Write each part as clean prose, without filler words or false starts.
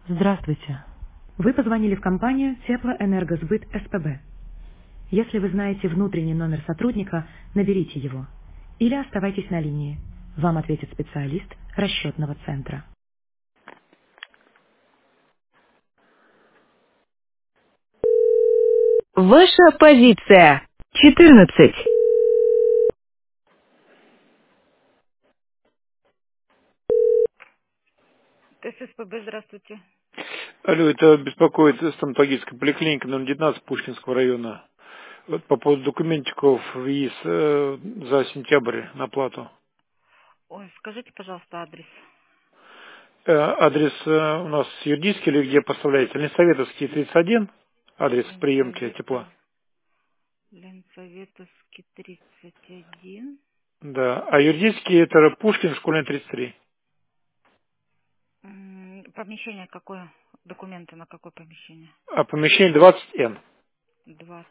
Здравствуйте. Вы позвонили в компанию Теплоэнергосбыт СПБ. Если вы знаете внутренний номер сотрудника, наберите его. Или оставайтесь на линии. Вам ответит специалист расчетного центра. Ваша позиция. 14. ТССПБ, здравствуйте. Алло, это беспокоит стоматологическая поликлиника номер 19 Пушкинского района. Вот по поводу документиков ВИЗ за сентябрь на плату. Ой, скажите, пожалуйста, адрес. Адрес у нас юридический или где поставляете? Ленсоветовский 31, адрес приемки тепла. Ленсоветовский 31. Да, а юридический это Пушкин, школьная 33. Помещение какое? Документы на какое помещение? А помещение 20Н. 20.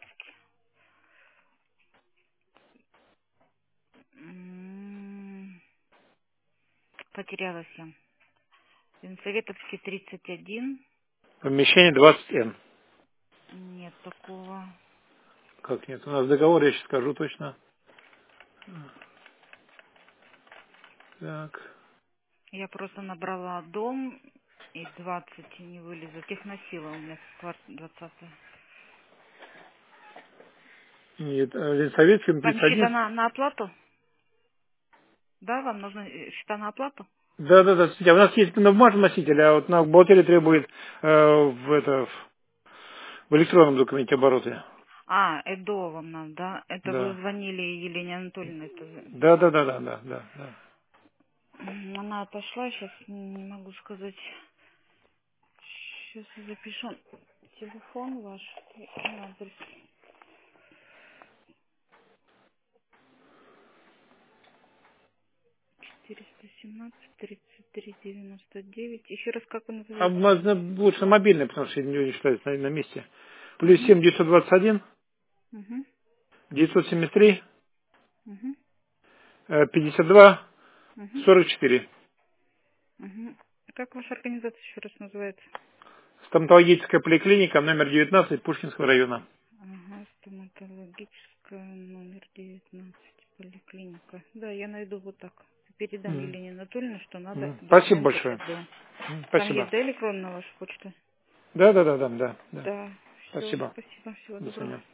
Потерялась я. Ленсоветовский 31. Помещение 20Н. Нет такого. Как нет? У нас договор, я сейчас скажу точно. Так. Я просто набрала дом, и 20 не вылезет. Техносила у меня 20. Нет, Ленсоветский Там счета 31. на оплату? Да, вам нужны счета на оплату? Да, да, да. Смотрите, у нас есть на бумажном носителе, а вот на бухгалтерии требует в электронном документе обороты. А, ЭДО вам надо, да? Это вы Да. звонили Елене Анатольевне. Да, да, да, да, да, да, да. Она отошла, сейчас не могу сказать. Сейчас я запишу телефон ваш и адрес. 417-33-99. Еще раз, как вы А называете? можно лучше мобильный, потому что не считается на месте. Плюс Угу, 7 921 угу, 973 угу, 52 угу, 44. угу. Как ваша организация еще раз называется? Стоматологическая поликлиника номер 19 Пушкинского района. Ага, стоматологическая, номер 19, поликлиника. Да, я найду вот так. Передам М. Елене Анатольевне, что надо Спасибо документы большое. ЭДО. Там есть, Спасибо. да, электронная ваша почта? Да, да, да, да, да, да. Да, все, Спасибо. спасибо, всего До доброго. свидания.